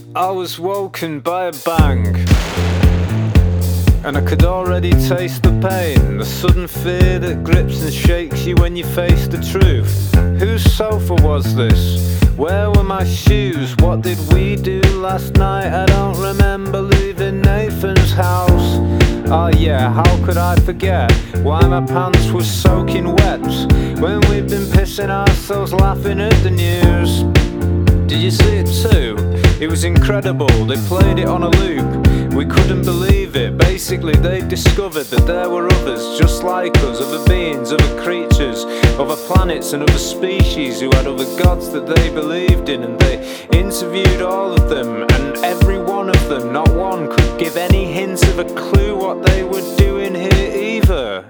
I was woken by a bang, and I could already taste the pain, the sudden fear that grips and shakes you when you face the truth. Whose sofa was this? Where were my shoes? What did we do last night? I don't remember leaving Nathan's house. Oh yeah, how could I forget why my pants were soaking wet when we'd been pissing ourselves laughing at the news. Did you see it too? It was incredible, they played it on a loop. We couldn't believe it. Basically they discovered that there were others just like us, other beings, other creatures, other planets and other species who had other gods that they believed in. And they interviewed all of them, and every one of them, not one could give any hint of a clue what they were doing here either.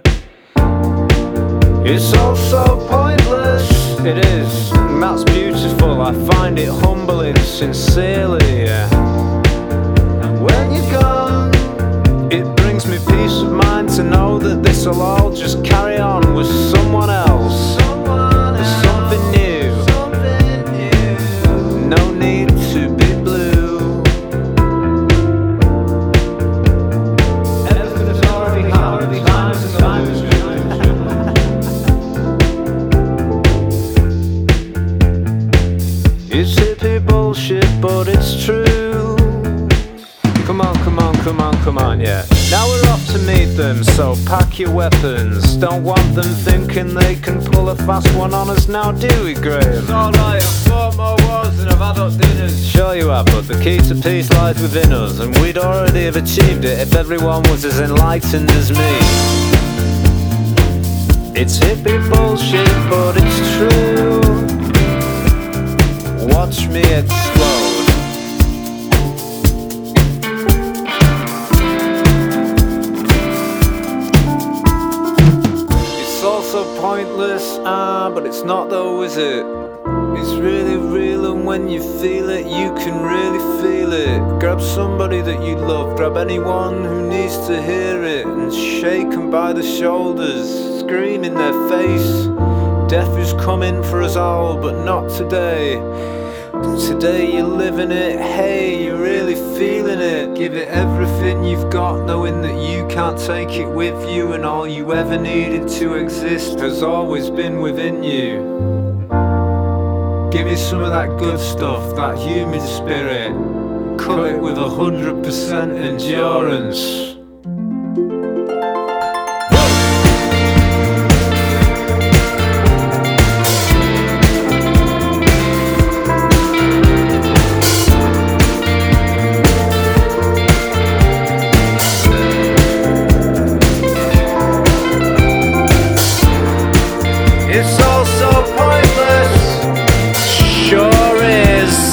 It's all so pointless. It is, and that's beautiful. I find it humbling, sincerely. And when you're gone, it brings me peace of mind to know that this'll all just carry on with someone else. There's something new. No need to be blue. Everything's already happened. Time is good. It's hippie bullshit, but it's true. Come on, come on, come on, come on, yeah. Now we're off to meet them, so pack your weapons. Don't want them thinking they can pull a fast one on us now, do we, Graham? It's alright, I've fought more wars than I've had hot dinners. Sure you have, but the key to peace lies within us, and we'd already have achieved it if everyone was as enlightened as me. It's hippie bullshit, but it's true. Watch me explode. It's also pointless, but it's not though, is it? It's really real, and when you feel it, you can really feel it. Grab somebody that you love, grab anyone who needs to hear it, and shake them by the shoulders, scream in their face. Death is coming for us all, but not today. Today you're living it, hey, you're really feeling it. Give it everything you've got, knowing that you can't take it with you, and all you ever needed to exist has always been within you. Give me some of that good stuff, that human spirit. Cut it with 100% endurance. It's all so pointless, sure is.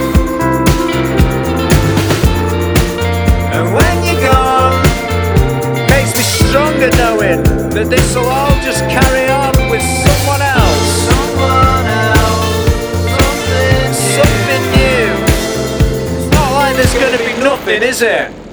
And when you're gone, makes me stronger knowing that this'll all just carry on with someone else. Something new. It's not like there's gonna be nothing, is it?